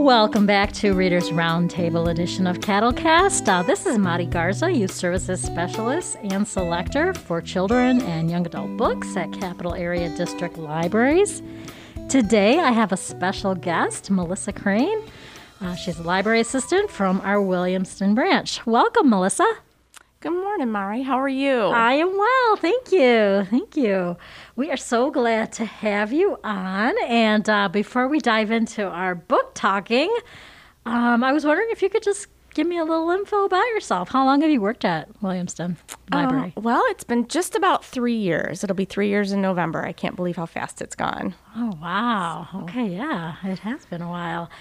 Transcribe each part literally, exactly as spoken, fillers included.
Welcome back to Readers Roundtable edition of Cattlecast. Uh, this is Mari Garza, Youth Services Specialist and Selector for Children and Young Adult Books at Capital Area District Libraries. Today I have a special guest, Melissa Crane. Uh, she's a library assistant from our Williamston branch. Welcome, Melissa. Good morning, Mari. How are you? I am well. Thank you. Thank you. We are so glad to have you on. And uh, before we dive into our book talking, um, I was wondering if you could just give me a little info about yourself. How long have you worked at Williamston Library? Um, well, it's been just about three years. It'll be three years in November. I can't believe how fast it's gone. Oh, wow. So. Okay, yeah. It has been a while.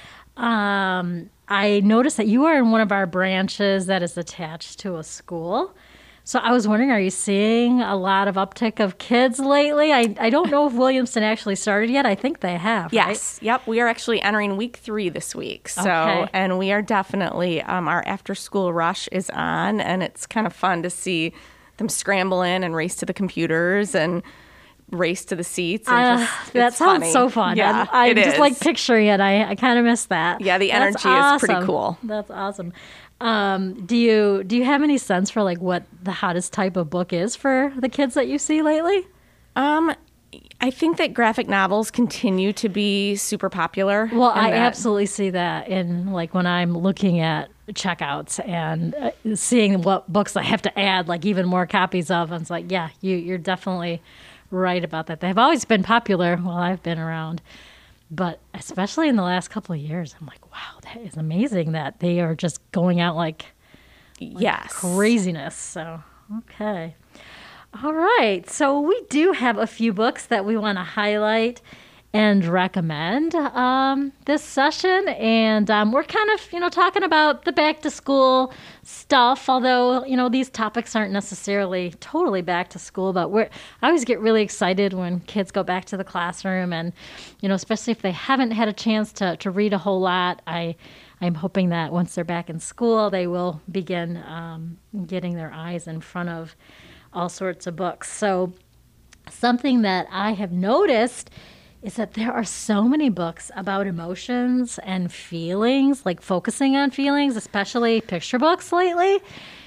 Um, I noticed that you are in one of our branches that is attached to a school. So I was wondering, are you seeing a lot of uptick of kids lately? I, I don't know if Williamston actually started yet. I think they have, Yes. Right? Yep. We are actually entering week three this week. So, okay. And we are definitely, um, our after-school rush is on, and it's kind of fun to see them scramble in and race to the computers and race to the seats. And just, uh, that sounds funny. so fun. Yeah, I, I it just is. like picturing it. I, I kind of miss that. Yeah, the That's energy awesome. is pretty cool. That's awesome. Um, do you do you have any sense for like what the hottest type of book is for the kids that you see lately? Um, I think that graphic novels continue to be super popular. Well, I that- absolutely see that in like when I'm looking at checkouts and uh, seeing what books I have to add, like even more copies of. And it's like, yeah, you you're definitely right about that. They've always been popular while I've been around. But especially in the last couple of years, I'm like, wow, that is amazing that they are just going out like, like yes. craziness. So, okay. All right. So we do have a few books that we want to highlight and recommend um, this session. And um, we're kind of, you know, talking about the back to school stuff, although, you know, these topics aren't necessarily totally back to school, but we're, I always get really excited when kids go back to the classroom and, you know, especially if they haven't had a chance to, to read a whole lot. I, I'm hoping that once they're back in school, they will begin um, getting their eyes in front of all sorts of books. So something that I have noticed is that there are so many books about emotions and feelings, like focusing on feelings, especially picture books lately.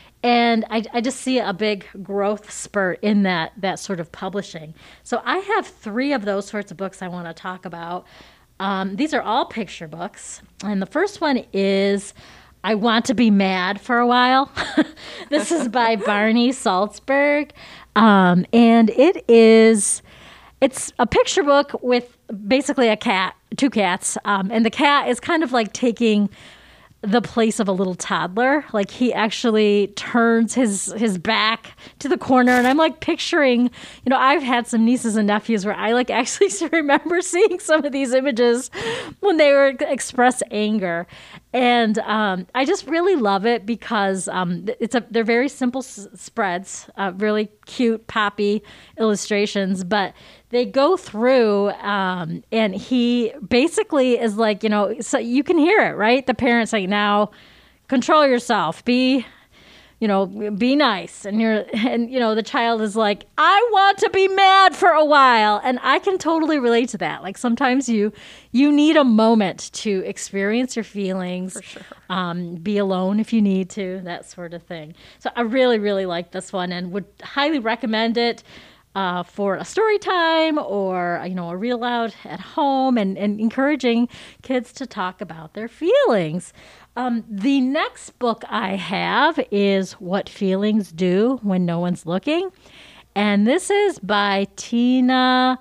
And I, I just see a big growth spurt in that that sort of publishing. So I have three of those sorts of books I want to talk about. Um, these are all picture books. And the first one is I Want to Be Mad for a While. This is by Barney Salzberg. Um, and it is... It's a picture book with basically a cat, two cats, um, and the cat is kind of like taking the place of a little toddler. Like he actually turns his his back to the corner, and I'm like picturing, you know, I've had some nieces and nephews where I like actually remember seeing some of these images when they were express anger, and um, I just really love it because um, it's a they're very simple s- spreads, uh, really cute poppy illustrations, but they go through um, and he basically is like, you know, so you can hear it, right? The parents like, now control yourself, be, you know, be nice. And you're, and you know, the child is like, I want to be mad for a while. And I can totally relate to that. Like sometimes you, you need a moment to experience your feelings, For sure. um, be alone if you need to, that sort of thing. So I really, really like this one and would highly recommend it. Uh, for a story time or, you know, a read aloud at home and, and encouraging kids to talk about their feelings. Um, the next book I have is What Feelings Do When No One's Looking. And this is by Tina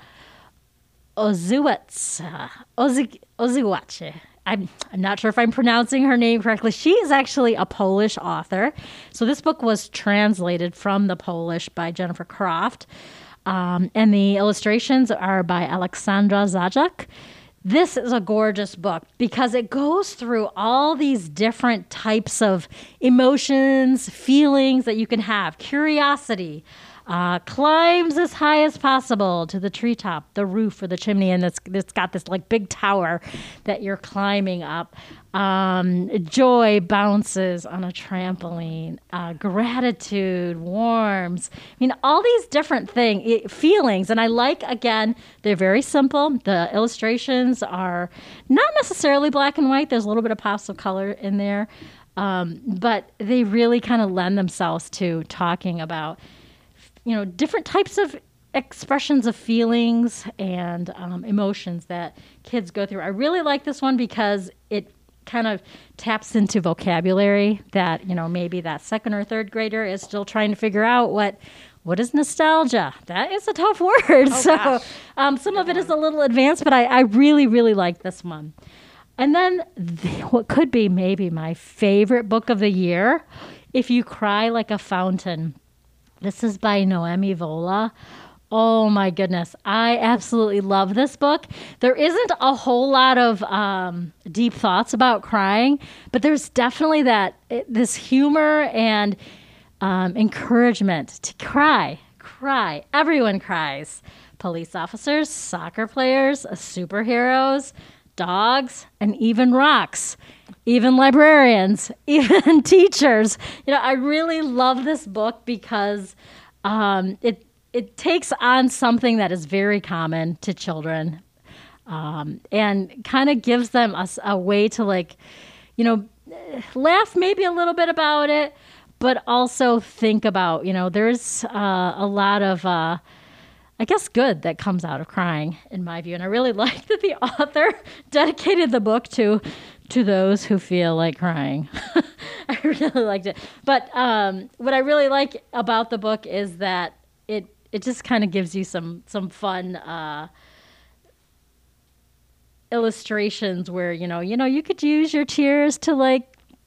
Ozuwatz. Ozi, Ozuwache. I'm, I'm not sure if I'm pronouncing her name correctly. She is actually a Polish author. So this book was translated from the Polish by Jennifer Croft. Um, and the illustrations are by Alexandra Zajac. This is a gorgeous book because it goes through all these different types of emotions, feelings that you can have. Curiosity, uh, climbs as high as possible to the treetop, the roof, or the chimney, and it's, it's got this like big tower that you're climbing up. Um, joy bounces on a trampoline. Uh, gratitude warms. I mean, all these different thing feelings, and I like, again, they're very simple. The illustrations are not necessarily black and white. There's a little bit of pops of color in there, um, but they really kind of lend themselves to talking about, you know, different types of expressions of feelings and um, emotions that kids go through. I really like this one because it kind of taps into vocabulary that, you know, maybe that second or third grader is still trying to figure out what what is nostalgia. That is a tough word. Oh, so um, some Good of it one. Is a little advanced, but I, I really, really like this one. And then the, what could be maybe my favorite book of the year, If You Cry Like a Fountain. This is by Noemi Vola. Oh my goodness. I absolutely love this book. There isn't a whole lot of um, deep thoughts about crying, but there's definitely that this humor and um, encouragement to cry, cry. Everyone cries. Police officers, soccer players, superheroes, dogs, and even rocks, even librarians, even teachers. You know, I really love this book because um, it It takes on something that is very common to children, um, and kind of gives them a, a way to, like, you know, laugh maybe a little bit about it, but also think about, you know, there's uh, a lot of, uh, I guess, good that comes out of crying, in my view. And I really like that the author dedicated the book to to those who feel like crying. I really liked it. But um, what I really like about the book is that it It just kind of gives you some some fun uh, illustrations where, you know, you know, you could use your tears to, like,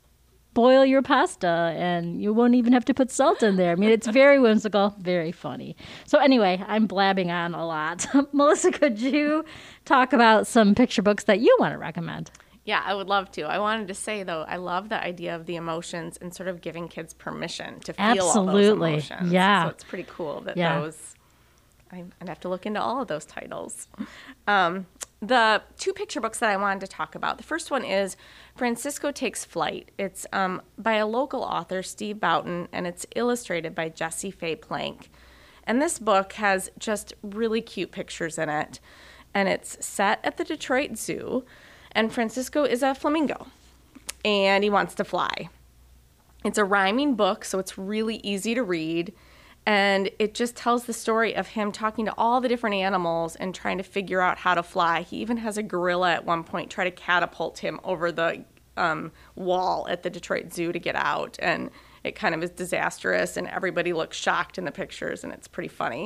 boil your pasta and you won't even have to put salt in there. I mean, it's very whimsical, very funny. So anyway, I'm blabbing on a lot. Melissa, could you talk about some picture books that you want to recommend? Yeah, I would love to. I wanted to say, though, I love the idea of the emotions and sort of giving kids permission to feel Absolutely. all those emotions. Yeah. So it's pretty cool that yeah. those, I, I'd have to look into all of those titles. Um, the two picture books that I wanted to talk about, the first one is Francisco Takes Flight. It's um, by a local author, Steve Boughton, and it's illustrated by Jessie Faye Plank. And this book has just really cute pictures in it. And it's set at the Detroit Zoo. And Francisco is a flamingo, and he wants to fly. It's a rhyming book, so it's really easy to read, and it just tells the story of him talking to all the different animals and trying to figure out how to fly. He even has a gorilla at one point try to catapult him over the um, wall at the Detroit Zoo to get out, and it kind of is disastrous, and everybody looks shocked in the pictures, and it's pretty funny.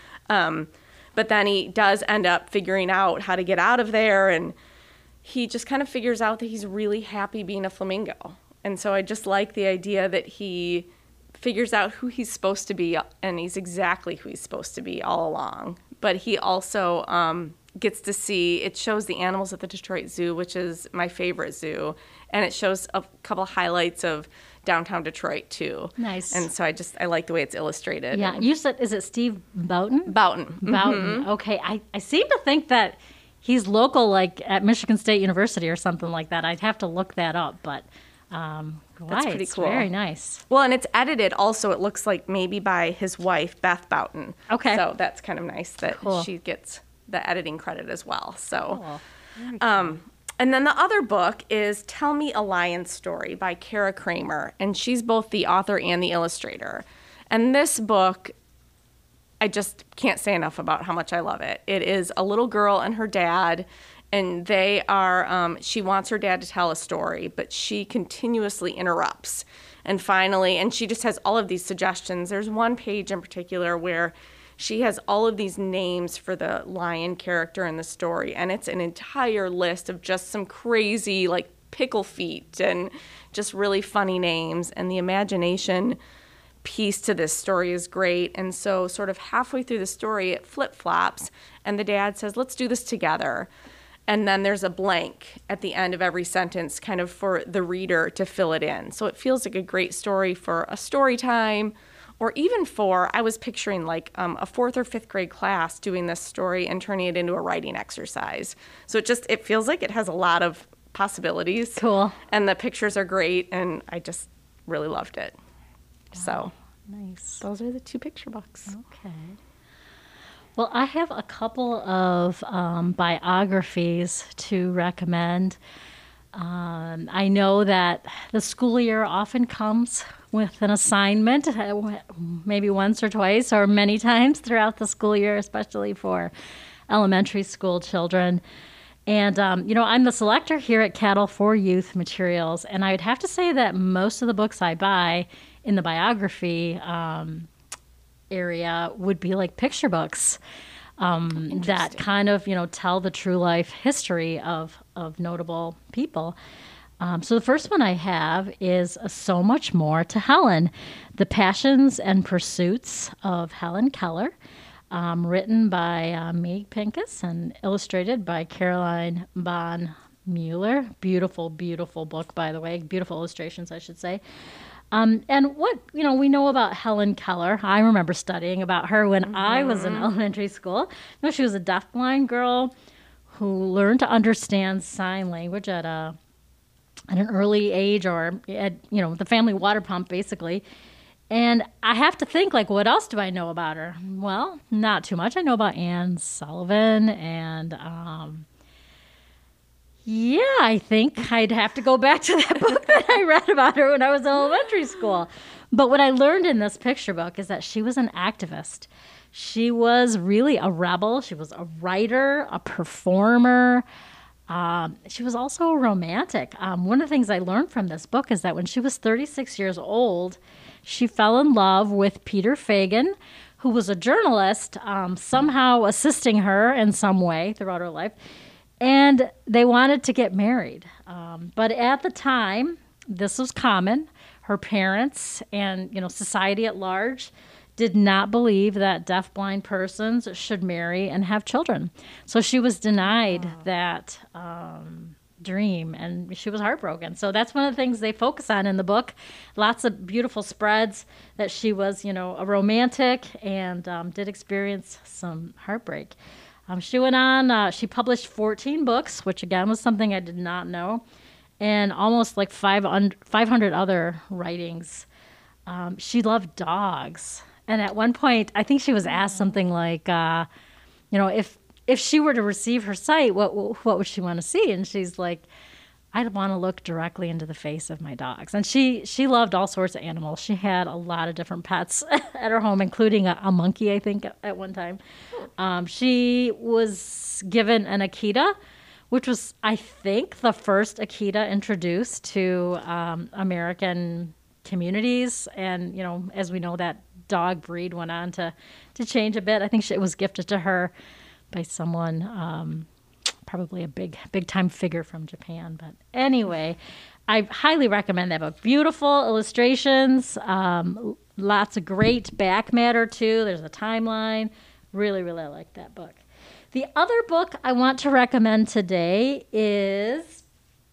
Um, but then he does end up figuring out how to get out of there, and he just kind of figures out that he's really happy being a flamingo. And so I just like the idea that he figures out who he's supposed to be, and he's exactly who he's supposed to be all along. But he also um, gets to see, it shows the animals at the Detroit Zoo, which is my favorite zoo, and it shows a couple highlights of downtown Detroit, too. Nice. And so I just, I like the way it's illustrated. Yeah, you said, is it Steve Boughton? Boughton. Boughton, Mm-hmm. Okay. I, I seem to think that he's local, like at Michigan State University or something like that. I'd have to look that up, but um, that's right, pretty it's cool. Very nice. Well, and it's edited also, it looks like maybe by his wife, Beth Boughton. Okay. So that's kind of nice that Cool. she gets the editing credit as well. So, Cool. um, and then the other book is Tell Me a Lion Story by Kara Kramer, and she's both the author and the illustrator. And this book, I just can't say enough about how much I love it. It is a little girl and her dad, and they are, um, she wants her dad to tell a story, but she continuously interrupts. And finally, and she just has all of these suggestions. There's one page in particular where she has all of these names for the lion character in the story, and it's an entire list of just some crazy, like, pickle feet and just really funny names, and the imagination piece to this story is great. And so sort of halfway through the story, it flip-flops, and the dad says, let's do this together. And then there's a blank at the end of every sentence kind of for the reader to fill it in. So it feels like a great story for a story time or even for, I was picturing like um, a fourth or fifth grade class doing this story and turning it into a writing exercise. So it just, it feels like it has a lot of possibilities. Cool. And the pictures are great, and I just really loved it. Wow. So nice. Those are the two picture books. Okay. Well, I have a couple of um, biographies to recommend. Um, I know that the school year often comes with an assignment, uh, maybe once or twice or many times throughout the school year, especially for elementary school children. And, um, you know, I'm the selector here at Cattle for Youth Materials, and I would have to say that most of the books I buy in the biography um, area would be like picture books um, that kind of, you know, tell the true life history of, of notable people. Um, so the first one I have is So Much More to Helen, The Passions and Pursuits of Helen Keller, um, written by uh, Meg Pincus and illustrated by Caroline Von Mueller. Beautiful, beautiful book, by the way. Beautiful illustrations, I should say. Um, and what, you know, we know about Helen Keller. I remember studying about her when mm-hmm. I was in elementary school. You know, she was a deafblind girl who learned to understand sign language at a at an early age, or at, you know, the family water pump, basically. And I have to think, like, what else do I know about her? Well, not too much. I know about Anne Sullivan and... Um, Yeah, I think I'd have to go back to that book that I read about her when I was in elementary school. But what I learned in this picture book is that she was an activist. She was really a rebel. She was a writer, a performer. Um, she was also a romantic. Um, one of the things I learned from this book is that when she was thirty-six years old, she fell in love with Peter Fagan, who was a journalist, um, somehow assisting her in some way throughout her life. And they wanted to get married. Um, but at the time, this was common. Her parents and, you know, society at large did not believe that deafblind persons should marry and have children. So she was denied wow. that um, dream, and she was heartbroken. So that's one of the things they focus on in the book. Lots of beautiful spreads that she was, you know, a romantic and um, did experience some heartbreak. Um, she went on, uh, she published fourteen books, which again was something I did not know, and almost like five hundred other writings. Um, she loved dogs. And at one point, I think she was asked something like, uh, you know, if if she were to receive her sight, what what would she want to see? And she's like, I'd want to look directly into the face of my dogs. And she, she loved all sorts of animals. She had a lot of different pets at her home, including a, a monkey, I think, at one time. Um, she was given an Akita, which was, I think, the first Akita introduced to um, American communities. And, you know, as we know, that dog breed went on to, to change a bit. I think she, it was gifted to her by someone... Um, probably a big, big time figure from Japan. But anyway, I highly recommend that book. Beautiful illustrations, um, lots of great back matter too. There's a timeline. Really, really like that book. The other book I want to recommend today is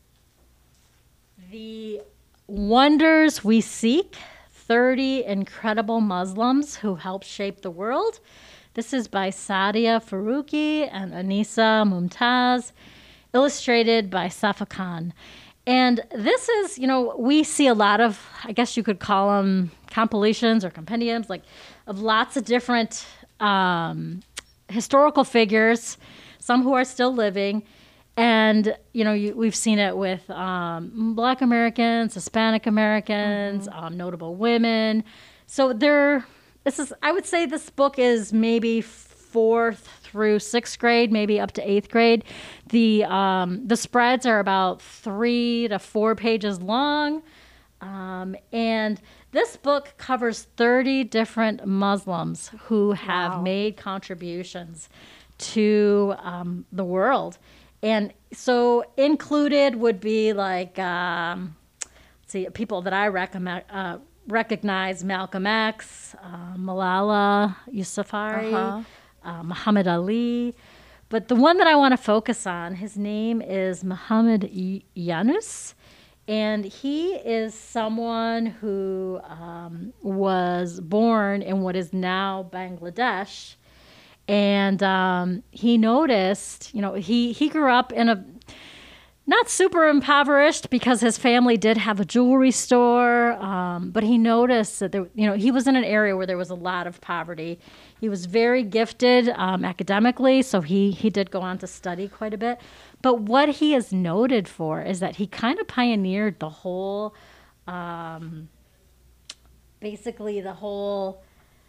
The Wonders We Seek, thirty Incredible Muslims Who Helped Shape the World. This is by Sadia Faruqi and Anisa Mumtaz, illustrated by Safa Khan. And this is, you know, we see a lot of, I guess you could call them compilations or compendiums, like of lots of different um, historical figures, some who are still living. And, you know, you, we've seen it with um, Black Americans, Hispanic Americans, mm-hmm. um, notable women. So they're... This is, I would say this book is maybe fourth through sixth grade, maybe up to eighth grade. The um, the spreads are about three to four pages long. Um, and this book covers thirty different Muslims who have wow. made contributions to um, the world. And so included would be like, um, let's see, people that I recommend, uh, recognize Malcolm X, uh, Malala Yousafzai, uh-huh. uh, Muhammad Ali. But the one that I want to focus on, his name is Muhammad Yunus, And he is someone who um, was born in what is now Bangladesh. And um, he noticed, you know, he, he grew up in a not super impoverished because his family did have a jewelry store. Um, but he noticed that there, you know, he was in an area where there was a lot of poverty. He was very gifted um, academically, so he, he did go on to study quite a bit. But what he is noted for is that he kind of pioneered the whole, um, basically the whole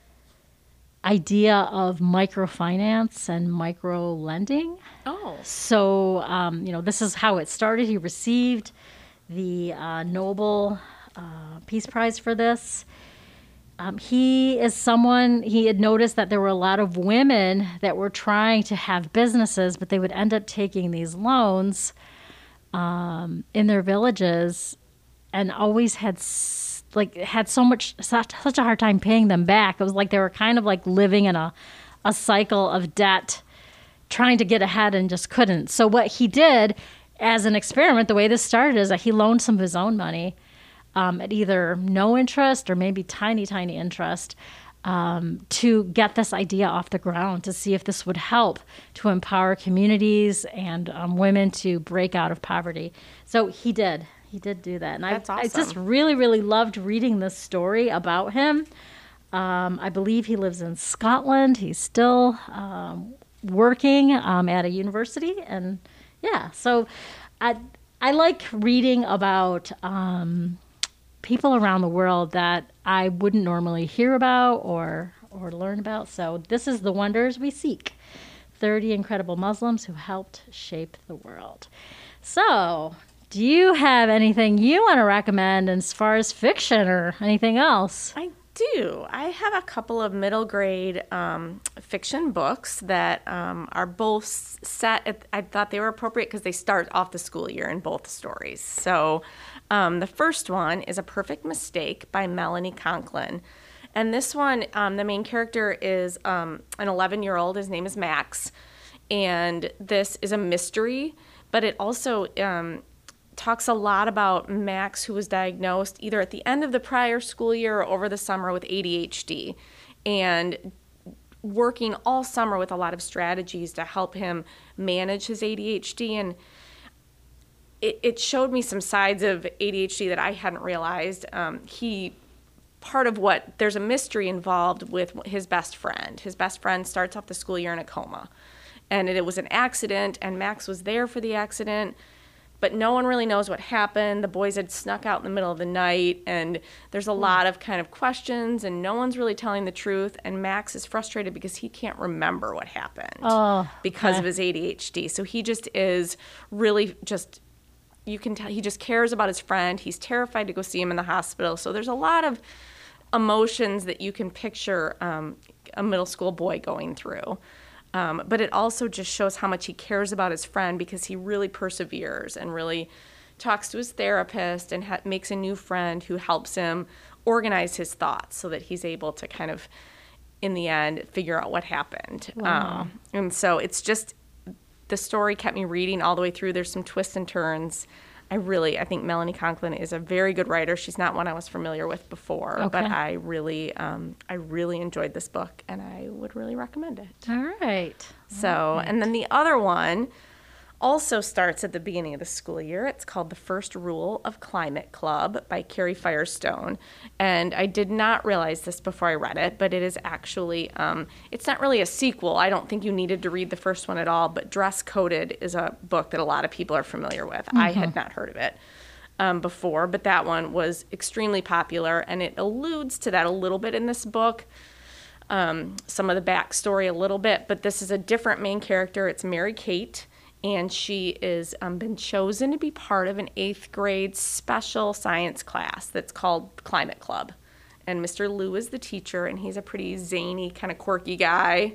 idea of microfinance and micro lending. Oh. So, um, you know, this is how it started. He received the uh, Nobel uh, Peace Prize for this. Um, he is someone, he had noticed that there were a lot of women that were trying to have businesses, but they would end up taking these loans um, in their villages and always had s- like had so much such, such a hard time paying them back. It was like they were kind of like living in a, a cycle of debt, trying to get ahead and just couldn't. So what he did as an experiment, the way this started is that he loaned some of his own money um, at either no interest or maybe tiny, tiny interest um, to get this idea off the ground, to see if this would help to empower communities and um, women to break out of poverty. So he did. He did do that. And That's I, awesome. I just really, really loved reading this story about him. Um, I believe he lives in Scotland. He's still um, working um, at a university. And yeah, so I, I like reading about um, people around the world that I wouldn't normally hear about or, or learn about. So this is The Wonders We Seek, thirty Incredible Muslims Who Helped Shape the World. So do you have anything you want to recommend as far as fiction or anything else? I do. I have a couple of middle grade um, fiction books that um, are both set. At, I thought they were appropriate because they start off the school year in both stories. So um, the first one is A Perfect Mistake by Melanie Conklin. And this one, um, the main character is um, an eleven-year-old. His name is Max. And this is a mystery, but it also um, talks a lot about Max, who was diagnosed either at the end of the prior school year or over the summer with A D H D, and working all summer with a lot of strategies to help him manage his A D H D. And it, it showed me some sides of A D H D that I hadn't realized. Um, he, part of what, there's a mystery involved with his best friend. His best friend starts off the school year in a coma. And it, it was an accident, and Max was there for the accident, but no one really knows what happened. The boys had snuck out in the middle of the night, and there's a lot of kind of questions, and no one's really telling the truth. And Max is frustrated because he can't remember what happened oh, because okay. of his A D H D. So he just is really just, you can tell, he just cares about his friend. He's terrified to go see him in the hospital. So there's a lot of emotions that you can picture um, a middle school boy going through. Um, but it also just shows how much he cares about his friend because he really perseveres and really talks to his therapist and ha- makes a new friend who helps him organize his thoughts so that he's able to kind of, in the end, figure out what happened. Wow. Um, and so it's just, the story kept me reading all the way through. There's some twists and turns. I really, I think Melanie Conklin is a very good writer. She's not one I was familiar with before, Okay. but I really, um, I really enjoyed this book, and I would really recommend it. All right. So, and then the other one also starts at the beginning of the school year. It's called The First Rule of Climate Club by Carrie Firestone. And I did not realize this before I read it, but it is actually, um, it's not really a sequel. I don't think you needed to read the first one at all, but Dress Coded is a book that a lot of people are familiar with. Mm-hmm. I had not heard of it um, before, but that one was extremely popular, and it alludes to that a little bit in this book. Um, some of the backstory a little bit, but this is a different main character. It's Mary Kate. And she is um, been chosen to be part of an eighth grade special science class that's called Climate Club. And Mister Liu is the teacher, and he's a pretty zany, kind of quirky guy.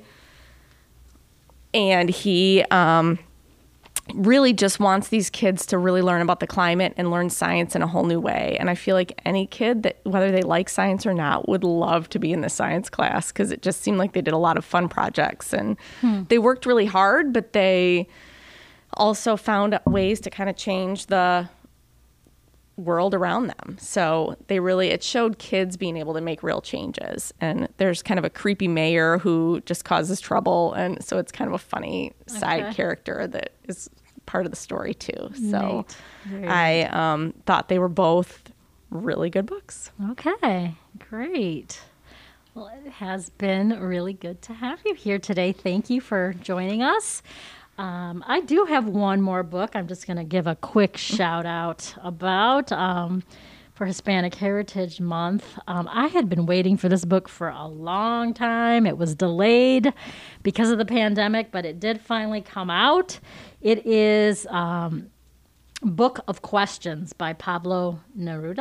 And he um, really just wants these kids to really learn about the climate and learn science in a whole new way. And I feel like any kid, that whether they like science or not, would love to be in the science class because it just seemed like they did a lot of fun projects. And hmm. they worked really hard, but they also found ways to kind of change the world around them. So they really, it showed kids being able to make real changes. And there's kind of a creepy mayor who just causes trouble. And so it's kind of a funny okay. side character that is part of the story too. So I um, thought they were both really good books. Okay, great. Well, it has been really good to have you here today. Thank you for joining us. Um, I do have one more book I'm just going to give a quick shout out about um, for Hispanic Heritage Month. Um, I had been waiting for this book for a long time. It was delayed because of the pandemic, but it did finally come out. It is um, Book of Questions by Pablo Neruda.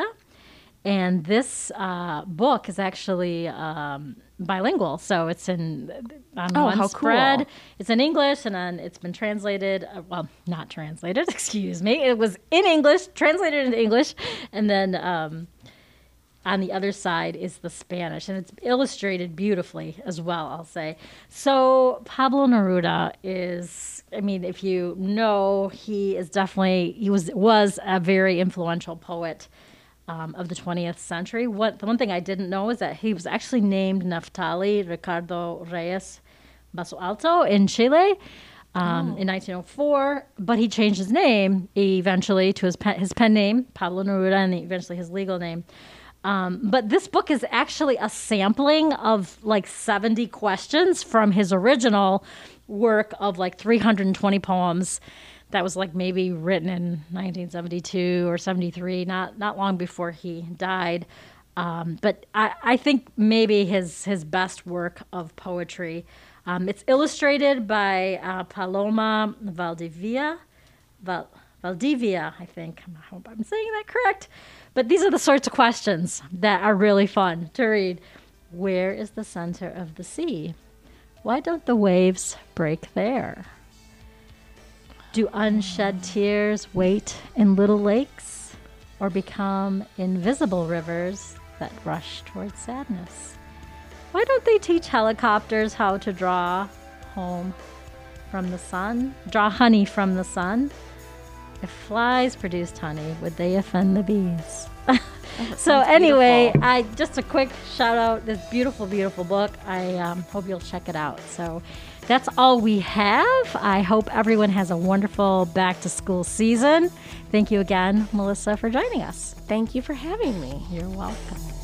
And this uh, book is actually um, bilingual, so it's in on oh, one how spread. Cool. It's in English, and then it's been translated. Uh, well, not translated. Excuse me. It was in English, translated into English, and then um, on the other side is the Spanish, and it's illustrated beautifully as well. I'll say. So Pablo Neruda is. I mean, if you know, he is definitely he was was a very influential poet. Um, of the twentieth century. What the one thing I didn't know is that he was actually named Naftali Ricardo Reyes Basualto in Chile um, oh. in nineteen oh four, but he changed his name eventually to his pen, his pen name, Pablo Neruda, and eventually his legal name. Um, but this book is actually a sampling of like seventy questions from his original work of like three hundred twenty poems. That was like maybe written in nineteen seventy-two or seventy-three, not not long before he died. Um, but I, I think maybe his his best work of poetry. Um, it's illustrated by uh, Paloma Valdivia, Val, Valdivia, I think. I hope I'm saying that correct. But these are the sorts of questions that are really fun to read. Where is the center of the sea? Why don't the waves break there? Do unshed tears wait in little lakes or become invisible rivers that rush towards sadness? Why don't they teach helicopters how to draw home from the sun, draw honey from the sun? If flies produced honey, would they offend the bees? So anyway, beautiful. I just a quick shout out this beautiful, beautiful book. I um, hope you'll check it out. So that's all we have. I hope everyone has a wonderful back to school season. Thank you again, Melissa, for joining us. Thank you for having me. You're welcome.